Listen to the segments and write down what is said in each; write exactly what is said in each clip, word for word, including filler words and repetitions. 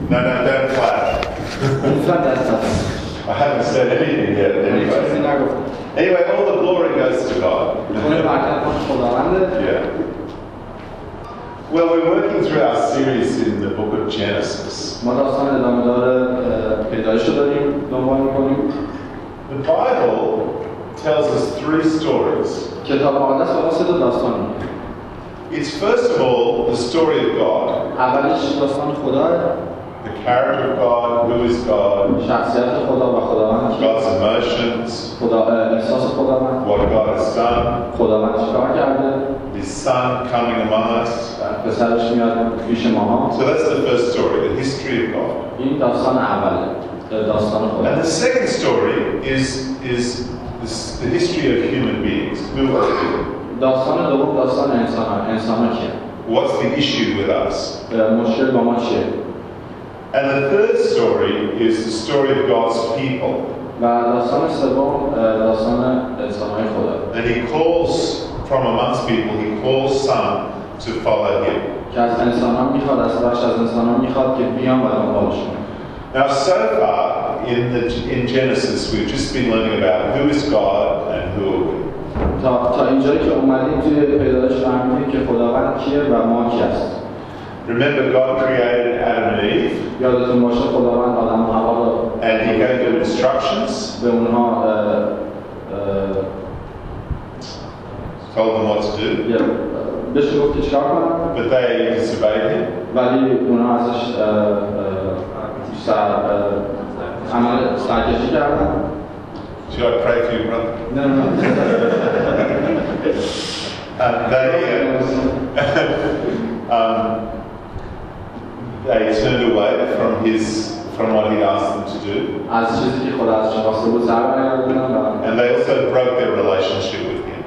No, no, don't clap. I haven't said anything yet. Anyway, anyway all the glory goes to God. Yeah. Well, we're working through our series in the book of Genesis. The Bible tells us three stories. It's first of all the story of God. The character of God, who is God, God's emotions, what God has done, His Son coming among us. So that's the first story, the history of God. And the second story is, is this, the history of human beings. Who are we? What's the issue with us? And the third story is the story of God's people. And He calls from amongst people, He calls some to follow Him. Now, so far in, the, in Genesis, we've just been learning about who is God and who are we. Remember, God created Adam and Eve, and He gave them instructions, told them what to do, but they disobeyed Him. Should I pray for you, brother? No, no. um, they, uh, um, they turned away from his, from what He asked them to do. And they also broke their relationship with Him.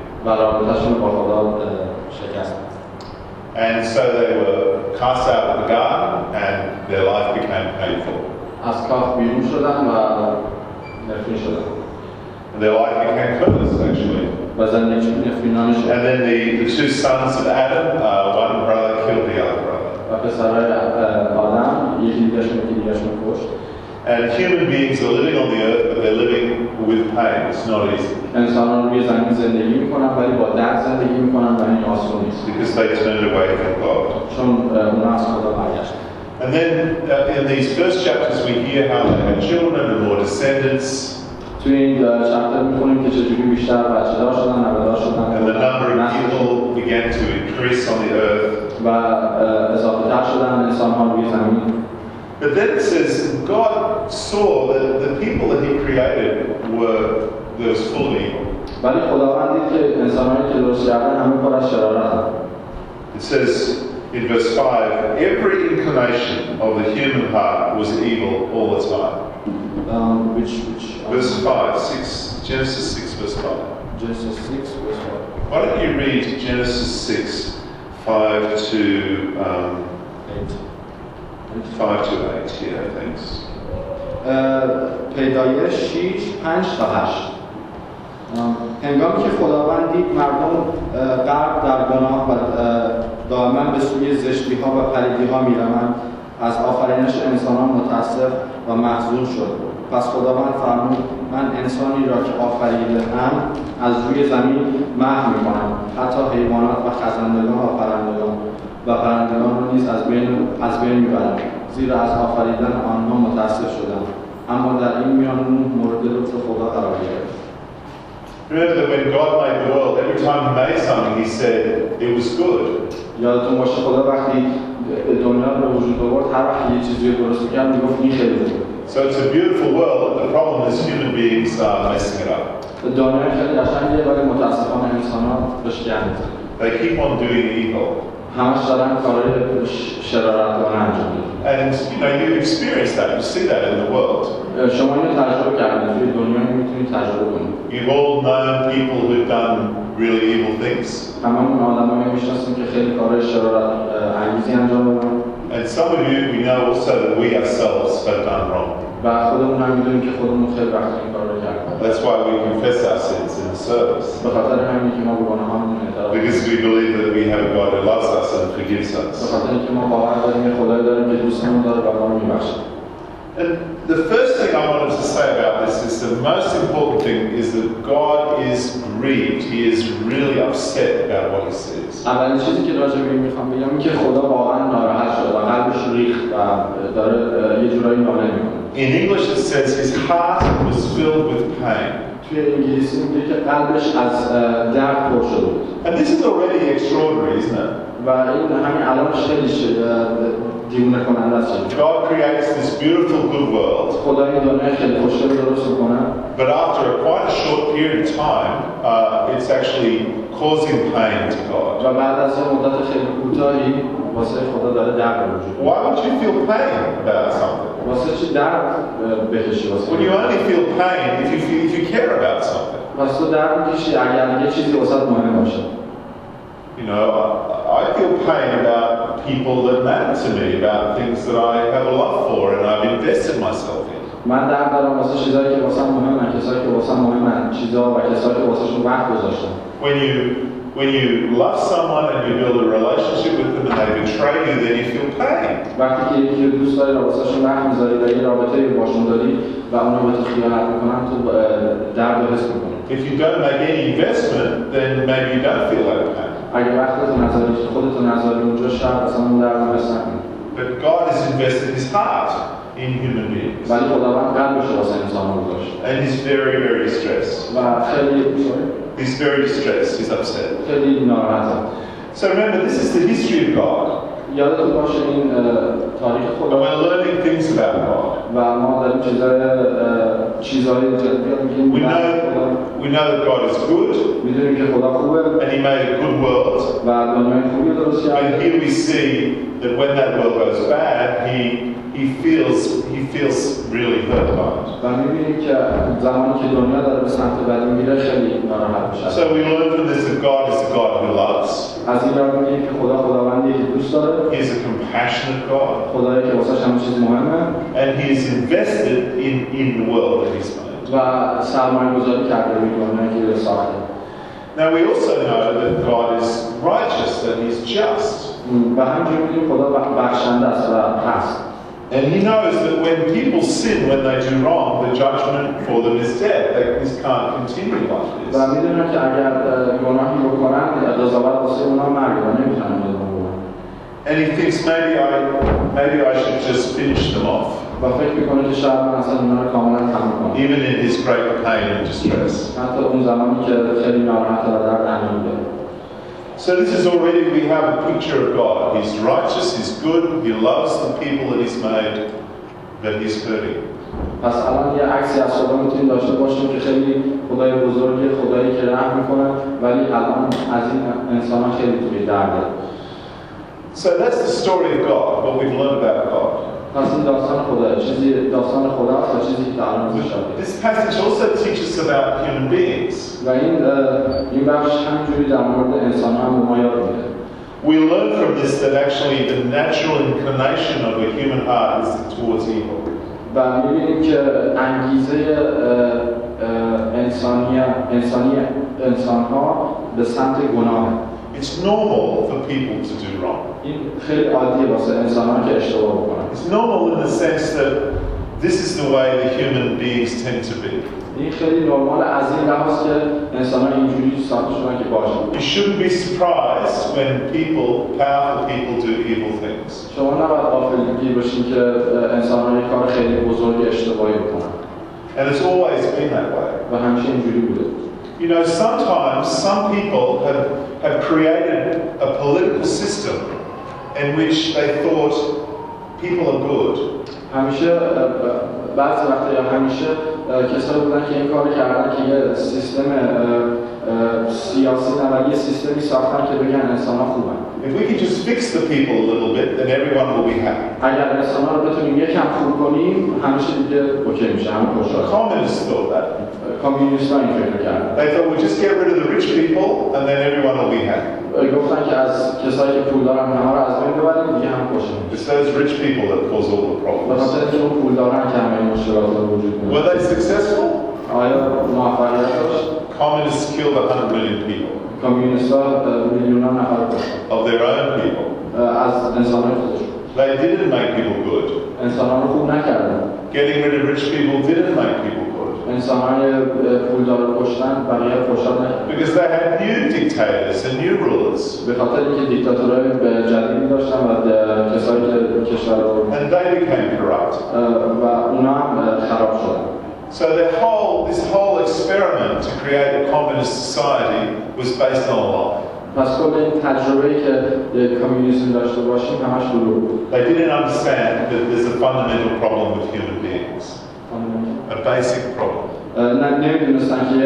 And so they were cast out of the garden, and their life became painful. And their life became cursed, actually. And then the, the two sons of Adam, uh, one brother killed the other brother. And human beings are living on the earth, but they're living with pain. It's not easy. Because they turned away from God. And then uh, in these first chapters we hear how they had children and more descendants. توی این چپتر می‌خونیم که چجوری بیشتر بچه‌دار شدن، نوه‌دار شدن. And the number of people began to increase on the earth. و اضافه‌تر شدن انسان‌ها روی زمین. But then it says God saw that the people that He created were there was full of evil. ولی خداوند دید که انسان‌هایی که درست کردن همه پر از شرارتن. It says in verse five, every inclination of the human heart was evil all the time. Um, which, which, verse five, six, Genesis six, verse five. Genesis six, verse five. Why don't you read Genesis six, five to um, eight. five to eight. Yeah, thanks. پیدایش شش پنج تا هشت. هنگامی که خداوند دید مردم غرق در گناه و دائما به سوی زشتی‌ها و پلیدی‌ها می‌روند، از آفرینش انسانان متأسف و محزون شد. پس خداوند فرمود من انسانی را که آفریده‌ام از روی زمین محو می‌کنم، حتی حیوانات و خزندگان و پرندگان و پرندگان را نیز از بین از بین می‌برم، زیرا از آفریدن آنها متأسف شدم. اما در این میان نوح مورد لطف خدا قرار گرفت. Remember that when God made the world, every time He made something, He said it was good. یادتون باشه خدا وقتی دنیا رو به وجود آورد، هر وقت یه چیزی رو درست می‌کرد میگفت این خیلی خوبه. So it's a beautiful world, but the problem is human beings are messing it up. دنیا خیلی قشنگه ولی متأسفانه انسان‌ها بهش گند می‌زنن. They keep on doing evil. همش دارن کارهای شرارت‌آمیز انجام میدن. And you know you experience that, you see that in the world. شما اینو تجربه کردید، توی دنیا میتونید تجربه کنید. You've all known people who've done really evil things. هممون آدمایی میشناسیم که خیلی کارهای شرارت انگیزی انجام دادن. And some of you, we know also that we ourselves have done wrong wrong. و خودمون هم میدونیم که خودمون خیلی وقت این کار رو کردیم. That's why we confess our sins in the service. به خاطر همین که ما به گناهامون اعتراف می‌کنیم. Because we believe that we have a God who loves us and forgives us. به خاطر اینکه ما باور داریم که خدایی داریم که دوستمون داره و ما رو می‌بخشه. And the first thing I wanted to say about this is the most important thing is that God is grieved. He is really upset about what he says. اولین چیزی که راجع به این میخوام بگم اینه که خدا واقعا ناراحت شده و قلبش ریخت و داره یه جورایی ناله میکنه. In English it says his heart was filled with pain. توی انگلیسی میگه که قلبش از درد پر شده بود. And this is already extraordinary, isn't it? و این همین الانش خیلی دیوونه کننده است. God creates this beautiful good world. خدا این دنیای خیلی خوشگل درست میکنه. But after a quite a short period of time, uh, it's actually causing pain to God. و بعد از یه مدت خیلی کوتاهی واسه خدا داره درد وجود. Why would you feel pain about something? واسه چی درد بکشی واسه؟ Well, you only feel pain if you feel, if you care about something. واسه درد میکشی اگر یه چیزی واسه مهم باشه. You know, I feel pain about people that matter to me, about things that I have a love for and I've invested myself in. من درد دارم واسه چیزایی که واسه مهمن، کسایی که واسه مهمن، چیزا و کسایی که واسهشون وقت گذاشتم. When you when you love someone and you build a relationship with them and they betray you, then you feel pain. وقتی که یکی رو دوست داری و واسهشون وقت میذاری و یه رابطه‌ای باشون داری و اونا به تو خیانت میکنن، تو درد رو حس میکنی. If you don't make any investment, then maybe you don't feel that pain. اگه وقتت نذاری، خودت نذاری اونجا، شاید اصلا اون درد رو حس نکنی. But God has invested his heart in human beings. ولی خداوند قلبش رو واسه انسان‌ها گذاشت. And he's very, very distressed. و خیلی He's very distressed. He's upset. خیلی ناراحته. So remember, this is the history of God. یادتون باشه این تاریخ خدا. And we're learning things about God. و ما داریم چیزای چیزای جدید میگیم. We know we know that God is good. میدونیم که خدا خوبه. And he made a good world. و دنیای خوبی درست کرد. And here we see that when that world goes bad, he he feels he feels really hurt by it. و می‌بینیم که زمانی که دنیا داره به سمت بدی میره خیلی ناراحت میشه. So we learn from this that God is a God who loves. از این راه می‌بینیم که خدا خداوندیه که دوست داره. He is a compassionate God. خدایی که واسش همه چیز مهمه. And he is invested in in the world that he's made. و سرمایه‌گذاری کرده روی دنیایی که ساخته. Now we also know that God is righteous, that he's just. و همینجوری می‌بینیم خدا بخشنده است و هست. And he knows that when people sin, when they do wrong, the judgment for them is death. That this can't continue like this. و می‌دونم که اگر گناهی بکنن قضاوت واسه اونها مرگ و نمی‌تونن ادامه بدن. And he thinks maybe I maybe I should just finish them off. و فکر می‌کنه که شاید من اصلا اونها رو کاملا تمام کنم. Even in his great pain and distress. حتی اون زمانی که خیلی ناراحت و درد انجام داره. So this is already, we have a picture of God. He's righteous, he's good, he loves the people that he's made, but he's hurting. پس الان یه عکسی از خدا میتونیم داشته باشیم که خیلی خدای بزرگی، خدایی که رحم میکنه، ولی الان از این انسان‌ها خیلی توی درده. So that's the story of God, what we've learned about God. پس این داستان خدا، چیزی داستان خداست و چیزی که الان میشه. This passage also teaches about human beings. و این این بخش همینجوری در مورد انسان‌ها هم به ما یاد میده. We learn from this that actually the natural inclination of a human heart is towards evil. و می‌بینیم که انگیزه انسانی انسانی انسان‌ها به سمت گناه. It's normal for people to do wrong. این خیلی عادیه واسه انسان‌ها که اشتباه بکنن. It's normal in the sense that this is the way the human beings tend to be. این خیلی نرمال از این لحاظ که انسان‌ها اینجوری ساخته شدن که باشن. You shouldn't be surprised when people, powerful people, do evil things. شما نباید غافلگیر باشین که انسان‌ها یک کار خیلی بزرگ اشتباهی بکنن. And it's always been that way. و همیشه اینجوری بوده. You know, sometimes some people have, have created a political system in which they thought people are good. همیشه بعضی وقتا یا همیشه کسایی بودن که این کار کردن که یه سیستم سیاسی نه ولی یه سیستمی ساختن که بگن انسان‌ها خوبن. If we can just fix the people a little bit, then everyone will be happy. اگر انسان‌ها رو بتونیم یکم خوب کنیم، همیشه دیگه اوکی میشه، همه خوشحال. Communists thought that. کامیونیست‌ها این فکر کردن. They thought we'll just get rid of the rich people and then everyone will be happy. گفتن که از کسایی که پولدارن همه رو از بین ببریم دیگه هم خوشحال. It's those rich people that cause all the problems. بخاطر اینکه اون پولدارن که همه مشکلات رو وجود میاره. Were they successful? آیا موفقیت داشت؟ Communists killed one hundred million people. کامیونیست‌ها میلیون‌ها نفر کشتن. Of their own people. از انسان‌های خودشون. They didn't make people good. انسان‌ها رو خوب نکردن. Getting rid of rich people didn't make people good. انسان‌های پولدار رو کشتن بقیه خوشحال نکردن. Because they had new dictators and new rulers. به خاطر اینکه دیکتاتورهای جدیدی داشتن و کسایی که کشور رو And they became corrupt. و اونا هم خراب شدن. So their whole, this whole experiment to create a communist society was based on a lie. پس کل این تجربه‌ای که کمونیسم داشته باشیم همش دروغ بود. They didn't understand that there's a fundamental problem with human beings. A basic problem. نه نمیدونستن که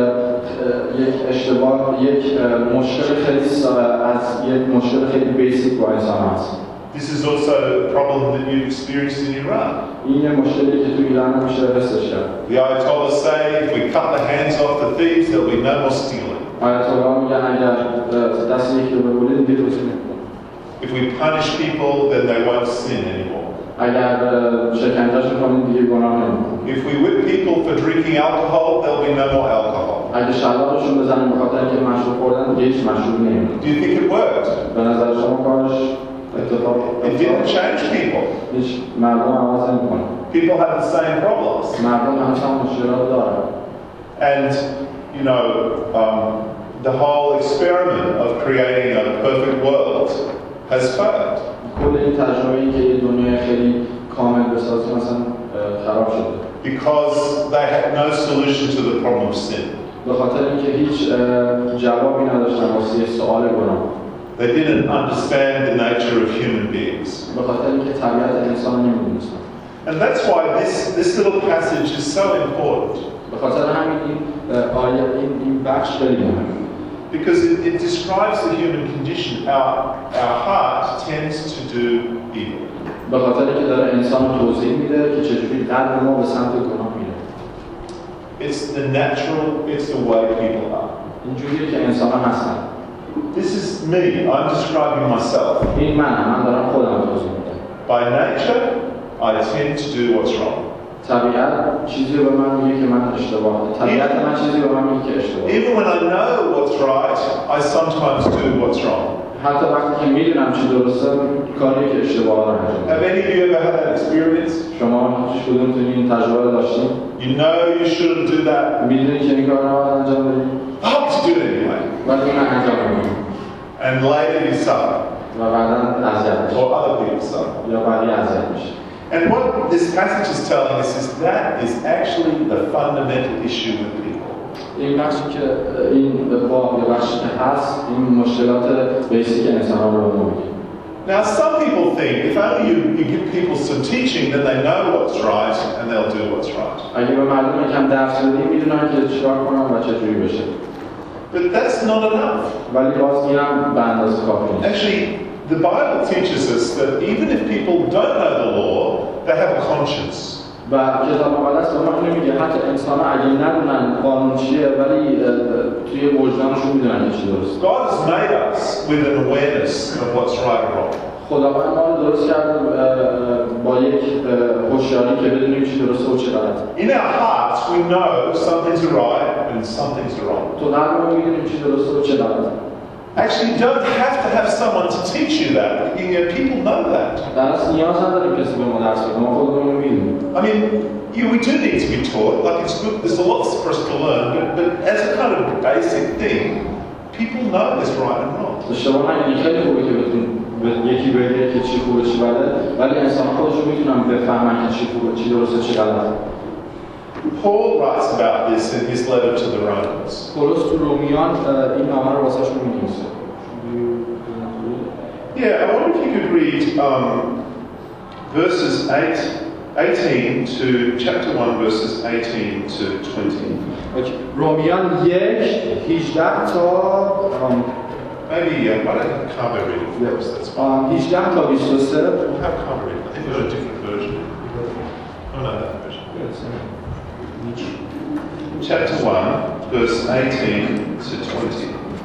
یک اشتباه یک مشکل خیلی از یک مشکل خیلی بیسیک با انسان هست. This is also a problem that you experienced in Iran. این یه مشکلی که تو ایران همیشه حسش کرد. The Ayatollahs say if we cut the hands off the thieves, there'll be no more stealing. آیت‌الله میگن اگر دست یکی رو ببرید دیگه روزی نمی‌کنه. If we punish people, then they won't sin anymore. اگر شکنجهشون کنیم دیگه گناه نمی‌کنن. If we whip people for drinking alcohol, there'll be no more alcohol. اگه شلاقشون بزنیم بخاطر اینکه مشروب خوردن دیگه هیچ مشروبی نمی‌کنن. Do you think it worked? به نظر شما کارش اتفاق It didn't change people. هیچ مردم عوض نمی‌کنن. People have the same problems. مردم همچنان مشکلات دارن. And you know, um, the whole experiment of creating a perfect world has failed. کل این تجربه‌ای که یه دنیای خیلی کامل بسازیم مثلا خراب شده. Because they had no solution to the problem of sin. به خاطر اینکه هیچ جوابی نداشتن واسه سوال گناه. They didn't understand the nature of human beings. به خاطر اینکه طبیعت انسان نمی‌دونستن. And that's why this this little passage is so important. به خاطر همین این آیه این این بخش خیلی مهمه. Because it, it describes the human condition. Our our heart tends to do evil. به خاطر اینکه داره انسان رو توضیح میده که چجوری قلب ما به سمت گناه میره. It's the natural, it's the way people are. اینجوریه که انسان‌ها هستن. This is me. I'm describing myself. این منم، من دارم خودم توضیح میدم. By nature, I tend to do what's wrong. طبیعت چیزی به من میگه که من اشتباهه. طبیعت من چیزی به من میگه که اشتباهه. Even when I know what's right, I sometimes do what's wrong. حتی وقتی که میدونم چی درسته، کاری که اشتباهه رو انجام میدم. Have any of you ever had that experience? شما هیچ کدومتون این تجربه رو داشتین؟ You know you shouldn't do that. میدونی که این کار رو نباید انجام بدی؟ I have to do it anyway. ولی اون انجام میدی. And later you suffer. و بعداً اذیت میشی. Or other people suffer. یا بقیه اذیت میشی. And what this passage is telling us is that is actually the fundamental issue with people. این بخشی که این باب یا بخشی که هست این مشکلات بیسیک انسان‌ها رو به ما میگه. Now some people think if only you, you give people some teaching then they know what's right and they'll do what's right. اگه به مردم یکم درس بدیم میدونن که چیکار کنن و چجوری بشه. But that's not enough. ولی باز اینم به اندازه کافی نیست. Actually, the Bible teaches us that even if people don't know the law, they have a conscience. و کتاب مقدس به ما اینو میگه حتی انسان‌ها اگه ندونن قانون چیه ولی توی وجدانشون میدونن که چی درست. God has made us with an awareness of what's right and wrong. خداوند ما رو درست کرده با یک هوشیاری که بدونیم چی درسته و چی غلطه. In our hearts we know some things are right and some things are wrong. تو قلبمون میدونیم چی درسته و چی غلطه. Actually, you don't have to have someone to teach you that. You know, people know that. درس نیاز نداریم کسی به ما درس بده. ما خودمون میدونیم. I mean, you, we do need to be taught. Like it's good. There's a lot for us to learn, but, but as a kind of basic thing, people know there's right and wrong. اشتباه نگیرید. خیلی خوبه که بتون یکی بگه که چی خوبه چی بده، ولی انسان خودشون میتونن بفهمن که چی خوبه چی درسته چی غلطه. Paul writes about this in his letter to the Romans. پولس تو رومیان این نامه رو واسهشون می‌نویسه. Yeah, I wonder if you could read um, verses eight, eighteen to chapter one, verses eighteen to twenty. رومیان یک هجده تا Maybe, uh, why don't you have Carver read it for us? That's fine. هجده تا بیست و سه. We'll have Carver read it. I think we've got a different version. Oh, no, that version. Chapter one, verse eighteen to twenty.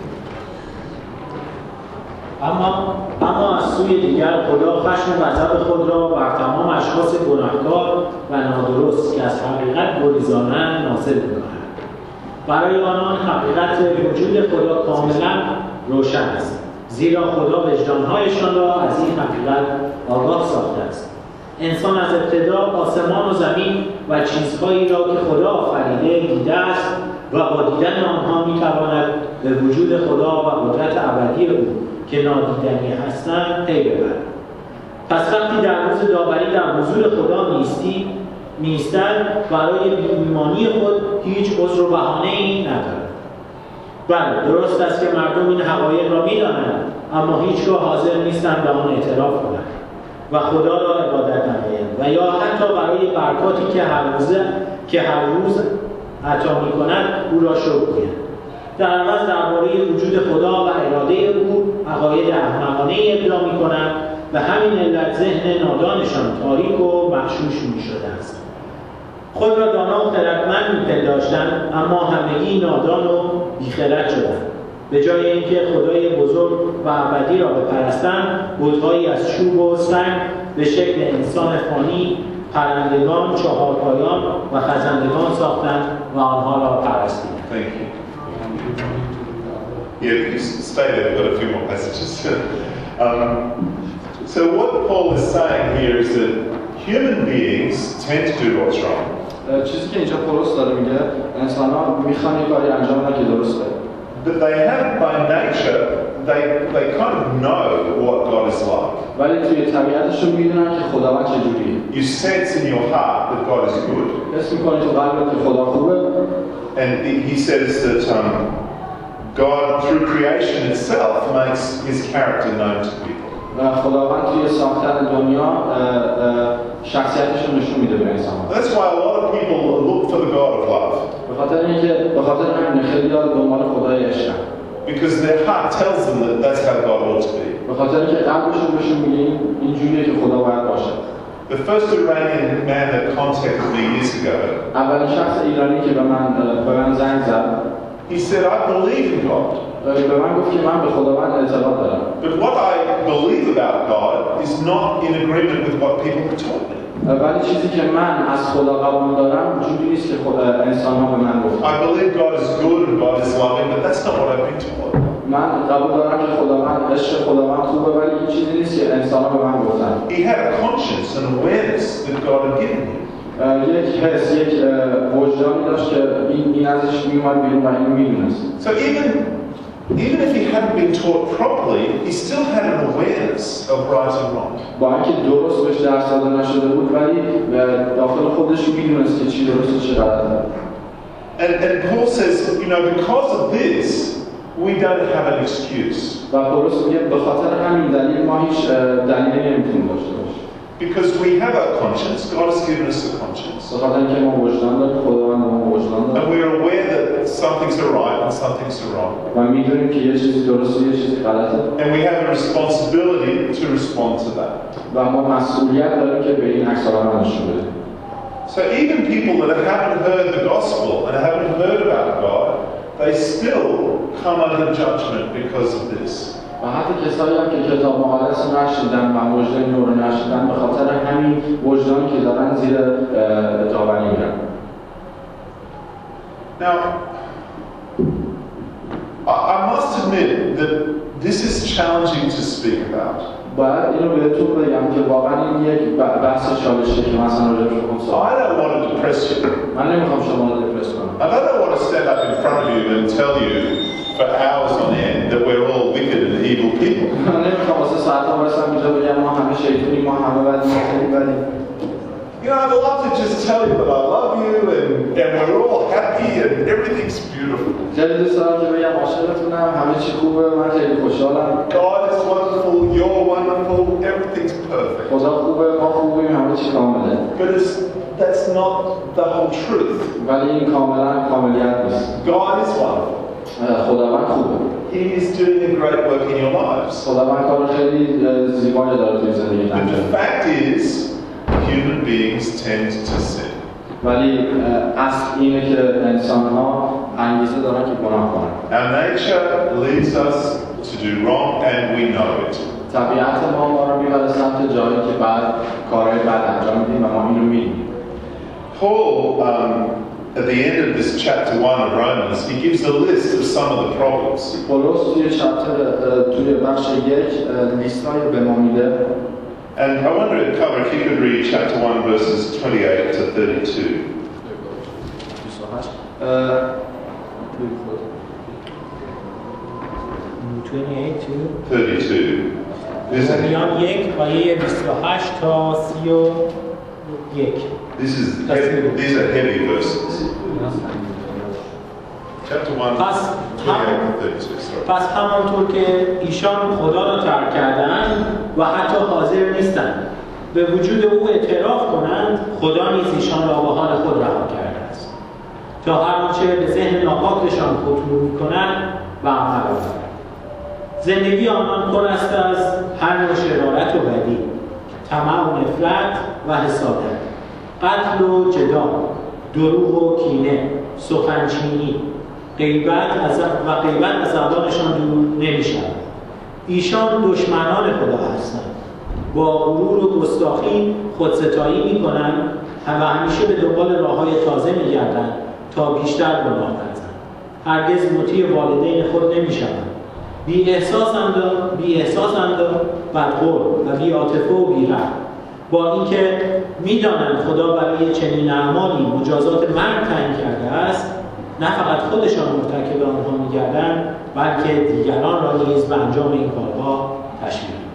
اما اما از سوی دیگر خدا خشم و غضب خود را بر تمام اشخاص گناهکار و نادرست که از حقیقت گریزانند نازل می‌کند. برای آنان حقیقت وجود خدا کاملا روشن است، زیرا خدا وجدان‌هایشان را از این حقیقت آگاه ساخته است. انسان از ابتدا آسمان و زمین و چیزهایی را که خدا آفریده دیده است و با دیدن آنها می‌تواند به وجود خدا و قدرت ابدی او که نادیدنی هستند پی ببرد. پس وقتی در روز داوری در حضور خدا میستی میستند برای بی‌ایمانی خود هیچ عذر و بهانه‌ای ندارد. بله، درست است که مردم این حقایق را می‌دانند، اما هیچگاه حاضر نیستند به آن اعتراف کنند و خدا را عبادت نمایند و یا حتی برای برکاتی که هر روز که هر روز عطا می‌کند او را شکر کنند. در عوض درباره وجود خدا و اراده او عقاید احمقانه‌ای ابدا می‌کنند و همین علت ذهن نادانشان تاریک و مغشوش می‌شده است. خود را دانا و خردمند می‌پنداشتند، اما همگی نادان و بی‌خرد شدند. به جای اینکه خدای بزرگ و ابدی را بپرستند، بت‌هایی از چوب و سنگ به شکل انسان فانی، پرندگان، چهارپایان و خزندگان ساختند و آنها را پرستیدند. Thank you. Yeah, please stay there. We've got a few more passages. um, so what Paul is saying here is that human beings tend to do what's wrong. چیزی که اینجا پولس داره میگه انسان‌ها میخوان یه کاری انجام بدن که درسته. But they have by nature, they they kind of know what God is like. ولی توی طبیعتشون میدونن که خداوند چجوریه. You sense in your heart that God is good. حس می‌کنی تو قلبت که خدا خوبه. And he says that um, God, through creation itself, makes his character known to people. و خداوند توی ساختن دنیا شخصیتش رو نشون میده به انسان‌ها. That's why a lot of people look for the God of love. به خاطر اینکه به خاطر همین خیلی‌ها دنبال خدای عشقن. Because their heart tells them that that's how God ought to be. به خاطر اینکه قلبشون بهشون میگه اینجوریه که خدا باید باشه. The first Iranian man that contacted me years ago, اولین شخص ایرانی که به من به من زنگ زد، he said, I believe in God. به من گفت که من به خداوند اعتقاد دارم. But what I believe about God is not in agreement with what people have taught me. ولی چیزی که من از خدا قبول دارم جوری نیست که خدا انسان‌ها به من گفتن. I believe God is good and God is loving, but that's not what I've been taught. من قبول دارم که خداوند عشق خداوند خوبه، ولی این چیزی نیست که انسان‌ها به من گفتن. He had a conscience and awareness that God had given him. یک حس، یک وجدانی داشت که این این ازش میومد بیرون و اینو میدونست. So even even if he hadn't been taught properly, he still had an awareness of right and wrong. با اینکه درست بهش درس داده نشده بود، ولی داخل خودش میدونست که چی درست و چی غلطه. And and Paul says, you know, because of this, we don't have an excuse. و پولس میگه به خاطر همین دلیل ما هیچ دلیلی نمیتونیم داشته باشیم. Because we have a conscience, God has given us a conscience. به خاطر اینکه ما وجدان داریم، خداوند ما وجدان داره. And we are aware that some things are right and some things are wrong. و میدونیم که یه چیزی درسته، یه چیزی غلطه. And we have a responsibility to respond to that. و ما مسئولیت داریم که به این عکس العمل نشون بدیم. So even people that haven't heard the gospel and haven't heard about God, they still come under judgment because of this. و حتی کسایی هم که کتاب مقدس رو نشنیدن و وجدان نور رو نشنیدن، به خاطر همین وجدانی که دارن زیر داوری میرن. Now, I must admit that this is challenging to speak about. باید اینو بهتون بگم که واقعا این یک بحث چالشیه که مثلا راجع بهش بخوام صحبت. I don't want to depress you. من نمیخوام شما رو دپرس کنم. I don't want to stand up in front of you and tell you for hours on end that we're all wicked and evil people. من نمیخوام واسه ساعت‌ها واسه اینجا بگم ما همه شیطونی، ما همه بدیم، ما خیلی بدیم. You know, I'd love to just tell you that I love you and, and we're all happy and everything's beautiful. خیلی دوست دارم که بگم عاشقتونم، همه چی خوبه، من خیلی خوشحالم. God is wonderful, you're wonderful, everything's perfect. خدا خوبه، ما خوبیم، همه چی کامله. But it's, that's not the whole truth. ولی این کاملا کاملیت نیست. God is wonderful. خداوند خوبه. He is doing a great work in your lives. خداوند کار خیلی زیبایی داره توی زندگی But the fact is, human beings tend to sin. ولی اصل اینه که انسان‌ها انگیزه دارن که گناه کنن. Our nature leads us to do wrong and we know it. طبیعت ما ما رو میبره سمت جایی که بعد کارهای بد انجام میدیم و ما اینو میدیم. Paul, um, at the end of this chapter one of Romans, he gives a list of some of the problems. پولس توی چپتر توی بخش یک لیست‌های به ما میده. And I wonder if cover if you could read chapter one verses twenty-eight to thirty-two. twenty-eight to thirty-two. This is, رومیان یک آیه بیست و هشت تا سی و یک. this is heavy, these are heavy verses. Chapter one, twenty-eight to thirty-two. Sorry. پس همانطور که ایشان خدا را ترک کردند و حتی حاضر نیستند به وجود او اعتراف کنند، خدا نیز ایشان را به حال خود رها کرده است تا هر آنچه به ذهن ناپاکشان خطور می‌کنند و عمل آورند. زندگی آنان پر است از هر نوع شرارت و بدی، طمع و نفرت و حسادت، قتل و جدال، دروغ و کینه، سخنچینی، غیبت از و غیبت از زبانشان دور نمی‌شود. ایشان دشمنان خدا هستند، با غرور و گستاخی خودستایی می‌کنند و همیشه به دنبال راه‌های تازه می‌گردند تا بیشتر گناه ورزند. هرگز مطیع والدین خود نمی‌شوند. بی احساسند بی احساسند بدخور و بی عاطفه و بی رحم، با اینکه می‌دانند خدا برای چنین اعمالی مجازات مرگ تعیین کرده است، نه فقط خودشان مرتکب آنها می‌گردند بلکه دیگران را نیز به انجام این کارها تشویق می‌کنند.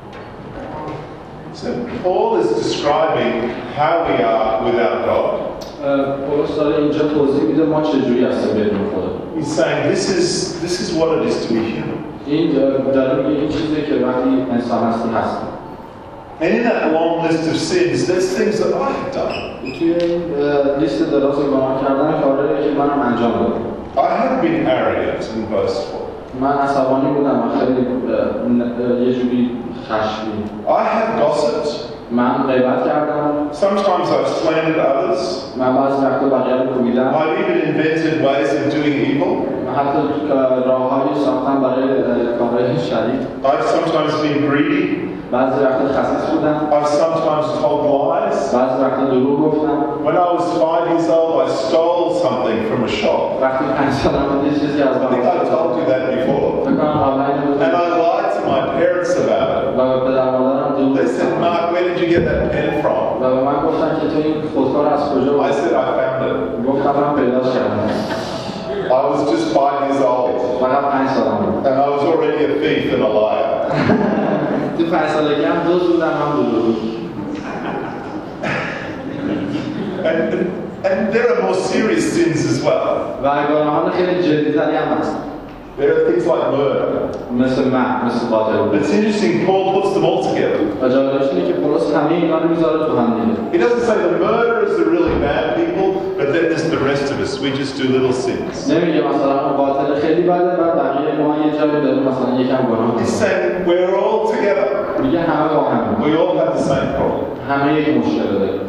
So Paul is describing how we are without God. پولس داره اینجا توضیح میده ما چجوری هستیم بدون خدا. He's saying this is this is what it is to be human. این داره میگه این چیزی که وقتی انسان هستی هست. And in that long list of sins, there's things that I have done. توی این لیست دراز گناه کردن کارهایی که منم انجام دادم. I have been arrogant and boastful. من عصبانی بودم و خیلی یه جوری خشمگین. I have gossiped. من غیبت کردم. Sometimes I've slandered others. من بعضی وقتا بقیه رو کوبیدم. I've even invented ways of doing evil. حتی راههایی ساختم برای کارهای شریر. I've sometimes been greedy. بعضی وقتا خسیس بودم. I've sometimes told lies. بعضی وقتا دروغ گفتم. When I was five years old, I stole something from a shop. وقتی پنج سالم بود یه چیزی از I think I told you that before. And I lied to my parents about it. و به پدر مادرم دروغ They said, Mark, where did you get that pen from? و به من گفتن که تو این خودکار از کجا بود؟ I said, I found it. گفتم من پیداش کردم. I was just five years old. فقط پنج سالم بود. And I was already a thief and a liar. تو پنج سالگی هم دوز بودم هم دروغ بود. And, and, and there are more serious sins as well. و گناهان خیلی جدی‌تری هم هست. There are things like murder. مثل مرگ، مثل قاتل. It's interesting, Paul puts them all together. و جالبش اینه که پولس همه اینا رو میذاره تو هم دیگه. He doesn't say the murderers are really bad people, but then there's the rest of us. We just do little sins. نمیگه مثلا قاتل خیلی بده و بقیه ما یه جایی داریم مثلا یکم گناه. He's saying we're all together. میگه همه با هم. We all have the same problem. همه یک مشکل داریم.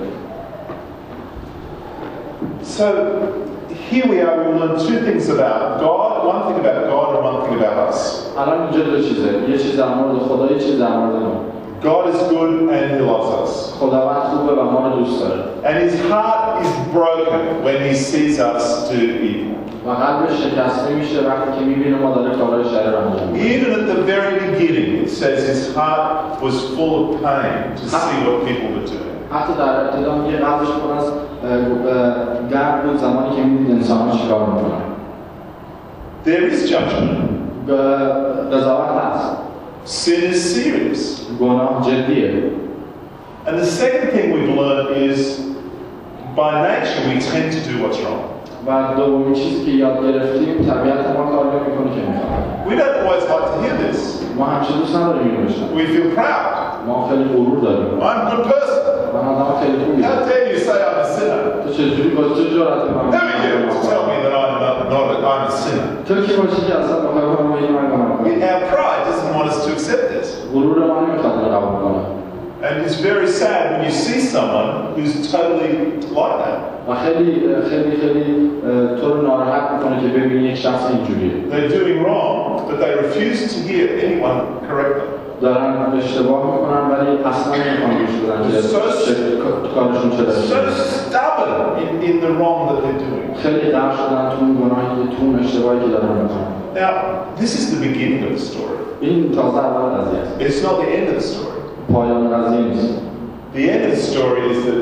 So here we are, we learn two things about God, one thing about God and one thing about us. الان اینجا دو چیزه. یه چیز در مورد خدا، یه چیز در مورد ما. God is good and He loves us. خداوند خوبه و ما رو دوست داره. And His heart is broken when He sees us do evil. و قلبش شکسته میشه وقتی که میبینه ما داره کارهای شر انجام میدیم. Even at the very beginning, it says His heart was full of pain to see what people were doing. حتی در ابتدا میگه قلبش پر از درد بود زمانی که میدید انسان‌ها چیکار میکنن. There is judgment. قضاوت هست. Sin is serious. گناه جدیه. And the second thing we've learned is, by nature, we tend to do what's wrong. و دومین چیزی که یاد گرفتیم طبیعت ما کار نمی‌کنه که می‌خواد. We don't always like to hear this. ما همیشه دوست نداریم اینو بشنویم. We feel proud. ما خیلی غرور داریم. I'm a good person. من آدم خیلی خوبی. How dare you say I'm a sinner? تو چجوری با چه جرأتی من؟ Who are you to tell me that I'm not not a, I'm a sinner. تو کی باشی که اصلا بخوای کنم بگی من گناه کنم. Our pride doesn't want us to accept this. غرور ما نمیخواد اینو قبول کنه. And it's very sad when you see someone who's totally like that. و خیلی خیلی خیلی تو رو ناراحت میکنه که ببینی یک شخص اینجوریه. They're doing wrong, but they refuse to hear anyone correct them. دارن اشتباه میکنن ولی اصلا نمیخوان گوش بدن که کارشون چه داره. So stubborn in, in the wrong that they're doing. خیلی قرار شدن تو اون گناهی که تو اون اشتباهی که دارن میکنن. Now, this is the beginning of the story. این تازه اول قضیه است. It's not the end of the story. پایان قضیه نیست. The end of the story is that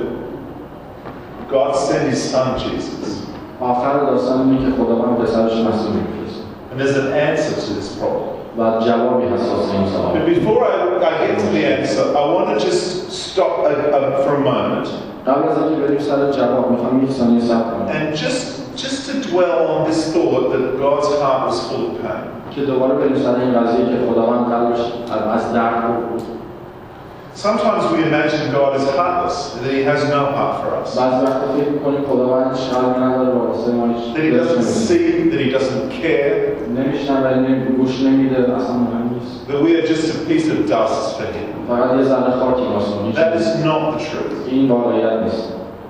God sent His Son Jesus. آخر داستان اینه که خداوند پسرش مسیح میفرسته. And there's an answer to this problem. و جوابی هست واسه این سوال. But before I, I get to the answer, I want to just stop a, a, for a moment. قبل از اینکه بریم سر جواب میخوام یک ثانیه صبر کنم. And just just to dwell on this thought that God's heart was full of pain. که دوباره بریم سر این قضیه که خداوند قلبش از درد بود. Sometimes we imagine God is heartless, that He has no heart for us. بعضی وقتا فکر می‌کنیم خداوند قلبی نداره واسه ما هیچ. That He doesn't see, that He doesn't care. نمی‌شنوه ولی گوش نمیده اصلا مهم نیست. That we are just a piece of dust for Him. فقط یه ذره خاکی واسه ما. That is not the truth. این واقعیت نیست.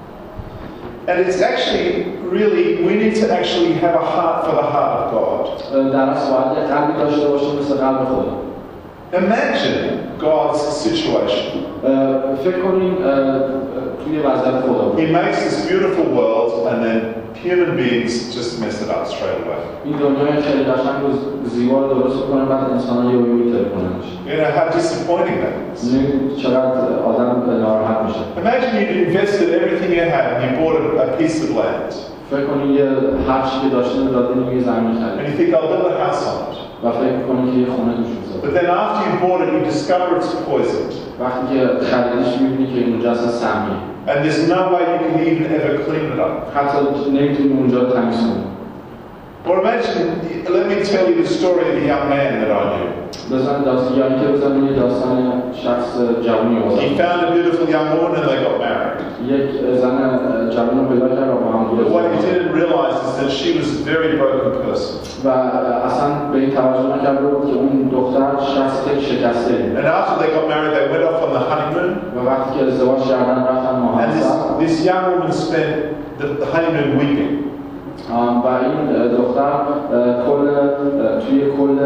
And it's actually really we need to actually have a heart for the heart of God. در اصل باید یه قلبی داشته باشیم مثل قلب خدا. Imagine God's situation. فکر کنین توی وضعیت خدا. He makes this beautiful world and then human beings just mess it up straight away. این دنیای خیلی قشنگ و زیبا رو درست می‌کنه بعد انسان‌ها یهو می‌ترکوننش. You know how disappointing that is. چقدر آدم ناراحت میشه. Imagine you'd invested everything you had and you bought a, a piece of land. فکر کنین یه هر چیزی که داشتین رو دادین یه زمین And خرید. you think I'll build a house on it. و فکر کنین که یه خونه توش بسازید. But then after you bought it, you discover it's poisoned. وقتی که خریدیش می‌بینی که اونجا اصلا سمیه. And there's no way you can even ever clean it up. حتی نمی‌تونی اونجا رو تمیز کنی. Or imagine, let me tell you the story of the young man that I knew. بزن داستان یعنی که بزن یه داستان شخص جوانی He واسه. found a beautiful young woman and they got married. یک زن جوان رو پیدا کرد و با هم But what he ازدواج کرد. didn't realize is that she was a very broken person. و اصلا به این توجه نکرده بود که اون دختر شخص خیلی شکسته بود. And after they got married, they went off on the honeymoon. و وقتی که ازدواج کردن رفتن And ماهرسا. this, this young woman spent the, the honeymoon weeping. و این دختر کل توی کل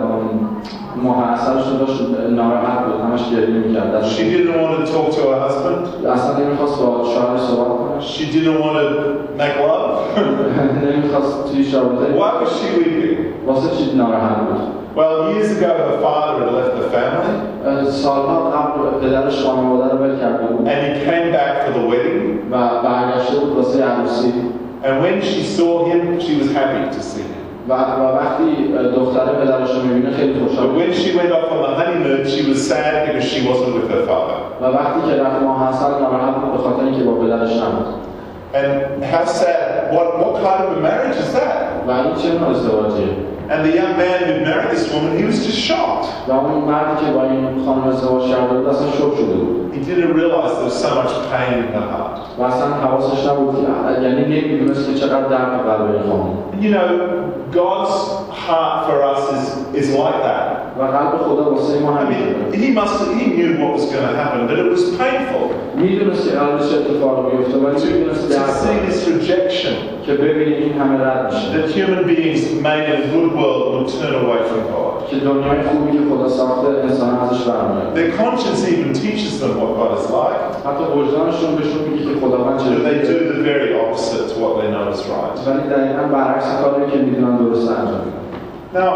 ماه اثرش رو داشت ناراحت بود همش گریه می‌کرد. She didn't want to talk to her husband. اصلا نمی‌خواست با شوهرش صحبت کنه. She didn't want to make love. نمی‌خواست توی رابطه. Why was she weeping? واسه چی ناراحت بود؟ Well, years ago, her father had left the family. سالها قبل پدرش خانواده رو ول کرده بود. And he came back for the wedding. و برگشته بود واسه عروسی. And when she saw him, she was happy to see him. و وقتی دختر پدرش رو می‌بینه خیلی خوشحال. But when she went off on the honeymoon, she was sad because she wasn't with her father. و وقتی که رفت ماهرسا ناراحت بود به خاطر اینکه با پدرش نبود. And how sad! What what kind of a marriage is that? و این چه نوع ازدواجیه؟ And the young man who married this woman, he was just shocked. و اون مردی که با این خانم ازدواج کرده بود اصلا شوک شده بود. He didn't realize there was so much pain in her heart. و اصلا حواسش نبود که یعنی نمی‌دونست که چقدر درد قلب این خانم. You know, God's heart for us is is like that. و قلب خدا واسه ما I همینه. mean, he must he knew what was going to happen, but it was painful می‌دونست که قلبش اتفاق میفته ولی می‌دونست to see درد this rejection که ببینید این همه رد میشه. that human beings made in a good world would turn away from God. که دنیای خوبی که خدا ساخته انسان ازش برمیاد. Their conscience even teaches them what God is like. حتی وجدانشون بهشون میگه که خداوند But they چجوریه. do the very opposite to what they know is right. ولی دقیقاً برعکس کاری که میدونن درست انجام میدن. Now,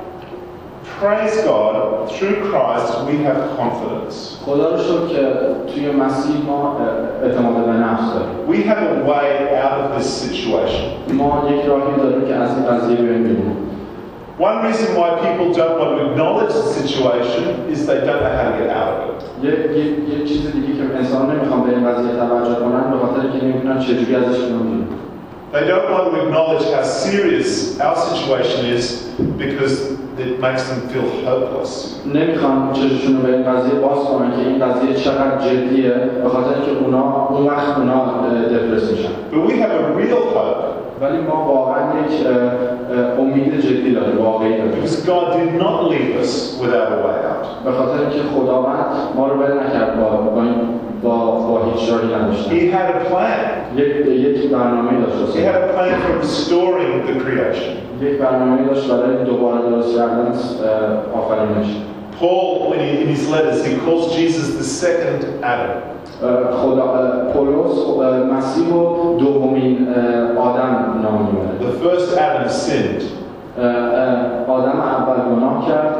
praise God, through Christ we have confidence. خدا رو شکر که توی مسیح ما اعتماد به نفس داریم. We have a way out of this situation. ما یک راهی داریم که از این قضیه بیایم بیرون. One reason why people don't want to acknowledge the situation is they don't know how to get out of it. یه یه چیز دیگه که انسان نمیخوان به این قضیه توجه کنن به خاطر اینکه نمیدونن چجوری ازش بیرون بیان. They don't want to acknowledge how serious our situation is because it makes them feel hopeless. نمیخوان چششون رو به این قضیه باز کنن که این قضیه چقدر جدیه به خاطر اینکه اونا اون وقت اونا دپرس میشن. But we have a real hope. ولی ما واقعا یک امید جدی داریم، واقعی داریم. Because God did not leave us without a way out. به خاطر اینکه خداوند ما رو ول نکرد با با با با هیچ راهی نداشت. He had a plan. یک یک برنامه داشت. He had a plan for restoring the creation. یک برنامه داشت برای دوباره درست کردن آفرینش. Paul, when he, in his letters, he calls Jesus the second Adam. خدا پولس مسیح رو دومین آدم نام میبره. The first Adam sinned. آدم اول گناه کرد.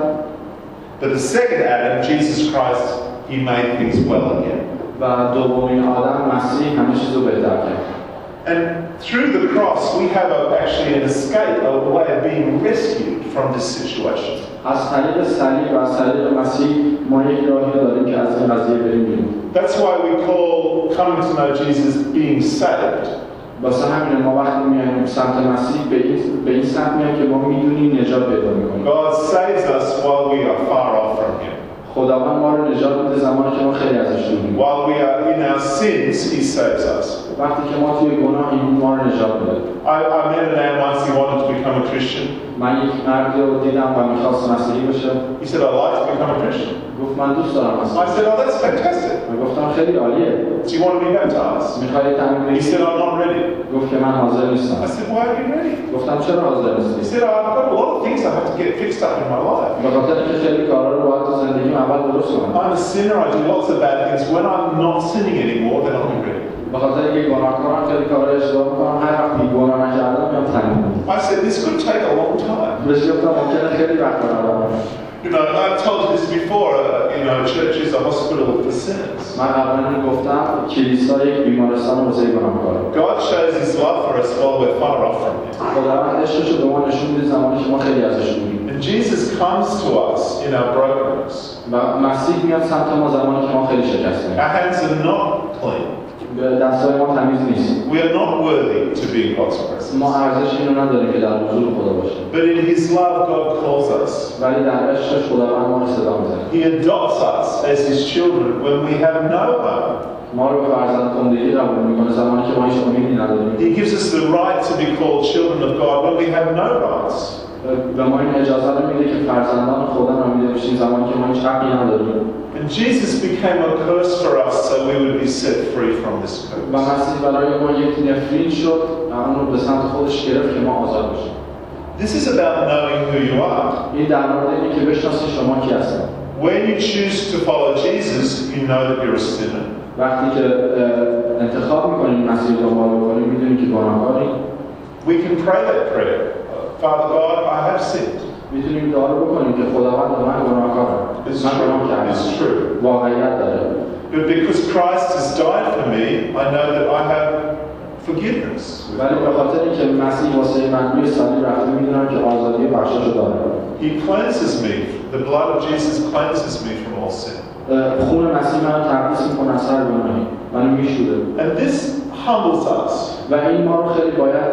But the second Adam, Jesus Christ, he made things well again. و دومین آدم مسیح همه چیز رو بهتر کرد. And through the cross, we have a, actually an escape, a way of being rescued from this situation. از طریق صلیب و از طریق مسیح ما یک راهی داریم که از این قضیه بریم بیرون. That's why we call coming to know Jesus being saved. واسه همین ما وقتی میایم سمت مسیح به این به این سمت میایم که ما میدونیم نجات پیدا میکنیم. God saves us while we are far off from Him. خداوند ما رو نجات میده زمانی که ما خیلی ازش دوریم. While we are in our sins, He saves us. وقتی که ما توی گناهیم ما رو نجات میده. I, I met a man once. He wanted to become a Christian. من یک مردی رو دیدم و میخواست مسیحی بشه. He said, "I'd like to become a Christian." گفت من دوست دارم مسیحی. I said, "Oh, that's fantastic." من گفتم خیلی عالیه. Do you want to be baptized? میخوای تعمیم He said, "I'm not ready." گفت که من حاضر نیستم. I said, "Why are you ready?" گفتم چرا حاضر He نیستی؟ said, "I've got a lot of things I have to get fixed up in my life. به خاطر اینکه خیلی کارا رو باید تو زندگیم اول درست کنم. I'm a sinner. I do lots of bad things. When I'm not sinning anymore, then I'll be ready." به خاطر اینکه گناهکارم خیلی کارا اشتباه میکنم، هر وقتی گناه نکردم میام تعمیم. I said, "This could take a long time." بهش گفتم ممکنه خیلی وقت ببره. You know, I've told you this before. Uh, you know, church is a hospital for sinners. من قبلا گفتم کلیسا یک بیمارستان واسه گناهکارا. God shows His love for us while we're far off from Him. خداوند عشقش رو به ما نشون میده زمانی که ما خیلی ازش دوریم. And Jesus comes to us in our brokenness. و مسیح میاد سمت ما زمانی که ما خیلی شکستیم. Our hands are not clean. دستای ما تمیز نیست. We are not worthy to be in God's presence. ما ارزش اینو نداریم که در حضور خدا باشیم. But in His love, God calls us. ولی در عشقش خداوند ما رو صدا میزنه. He adopts us as His children when we have no hope. ما رو فرزند خواندگی قبول میکنه زمانی که ما هیچ امیدی نداریم. He gives us the right to be called children of God when we have no rights. به ما این اجازه رو میده که فرزندان خدا نامیده بشیم زمانی که ما هیچ حقی نداریم. And Jesus became a curse for us so we would be set free from this و curse. مسیح برای ما یک نفرین شد و اون رو به سمت خودش گرفت که ما آزاد بشیم. This is about knowing who you are. این در مورد اینه که بشناسی شما کی هستید. When you choose to follow Jesus, you know that you're a sinner. وقتی که انتخاب میکنیم مسیح رو دنبال بکنیم میدونیم که گناهکاری. We can pray that prayer. Father God, I have sinned. میتونیم دعا بکنیم که خداوند من گناهکارم. من گناه کردم. It's true. واقعیت داره. But because Christ has died for me, I know that I have forgiveness. ولی به خاطر اینکه مسیح واسه من روی صلیب رفته میدونم که آزادی بخشش رو دارم. He cleanses me. The blood of Jesus cleanses me from all sin. خون مسیح منو تقدیس میکنه از هر گناهی. منو میشوره. And this humbles us. و این ما رو خیلی باید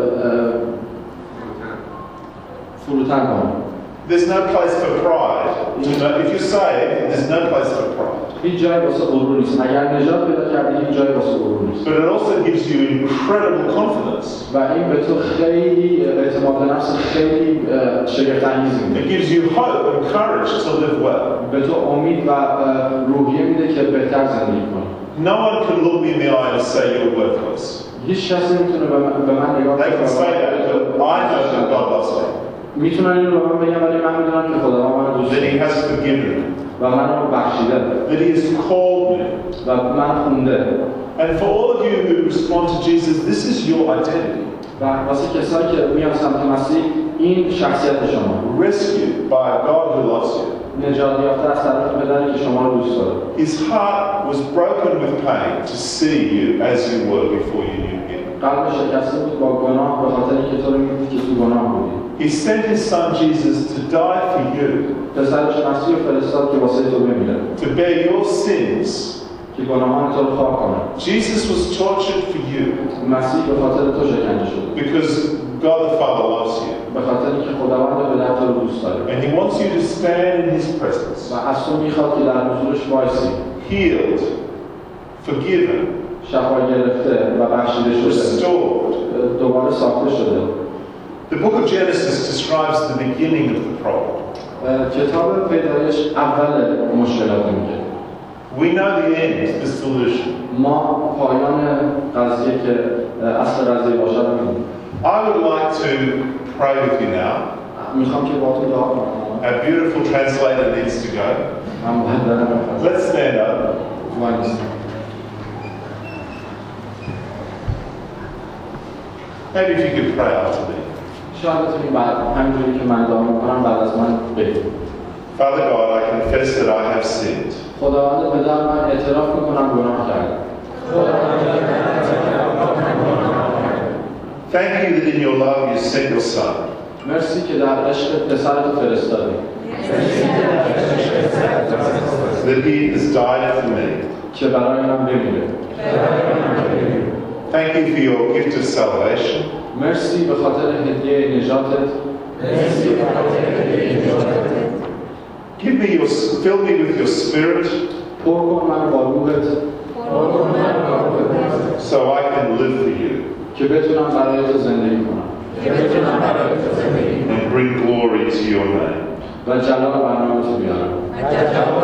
فروتن کنه. There's no place for pride. You know, if you're saved, there's no place for pride. هیچ جایی واسه غرور نیست. اگر نجات پیدا کردی هیچ جایی واسه غرور نیست. But it also gives you incredible confidence. و این به تو خیلی اعتماد به نفس خیلی شگفت انگیز میده. It gives you hope and courage to live well. به تو امید و روحیه میده که بهتر زندگی کنی. No one can look me in the eye and say you're worthless. هیچ کسی نمیتونه به من به من نگاه They can say that, but I know that God loves me. میتونن اینو به من بگن ولی من میدونم که خداوند منو دوست That داره. He has forgiven me. و منو بخشیده. That He has called me. و من خونده. And for all of you who respond to Jesus, this is your identity. و واسه کسایی که میان سمت مسیح این شخصیت شما. Rescued by a God who loves you. نجات یافته از طرف پدری که شما رو دوست داره. His heart was broken with pain to see you as you were before you knew Him. قلبش شکسته بود با گناه به خاطر اینکه تو رو می‌دید که تو گناه بودی. He sent His Son Jesus to die for you. پسرش مسیح رو فرستاد که واسه تو بمیره. To bear your sins که گناهان تو رو خاک کنه. Jesus was tortured for you مسیح به خاطر تو شکنجه شد. because God the Father loves you. به خاطر اینکه خداوند پدر تو رو دوست داره. And He wants you to stand in His presence. و از تو میخواد که در حضورش وایسی. Healed, forgiven, شفا گرفته و بخشیده شده. restored. دوباره ساخته شده. The book of Genesis describes the beginning of the problem. کتاب پیدایش اول مشکلات میگه. We know the end, the solution. ما پایان قضیه که اصل قضیه باشد میدونیم. I would like to pray with you now. میخوام که با تو دعا کنم. Our beautiful translator needs to go. من باید برم. Let's stand up. Maybe if you could pray after me. شاید بتونیم بعد همینجوری که من دعا میکنم بعد از من بگیم. Father God, I confess that I have sinned. خداوند پدر من اعتراف میکنم گناه کردم. Thank you that in your love you sent your son. مرسی که در عشق پسرت فرستادی. That he has died for me. که برای من بمیره. Thank you for your gift of salvation. مرسی به خاطر هدیه نجاتت. Give me your, fill me with your spirit. پر کن من با روحت. So I can live for you. که بتونم برای تو زندگی کنم. And bring glory to your name. و جلال بر نام تو بیارم.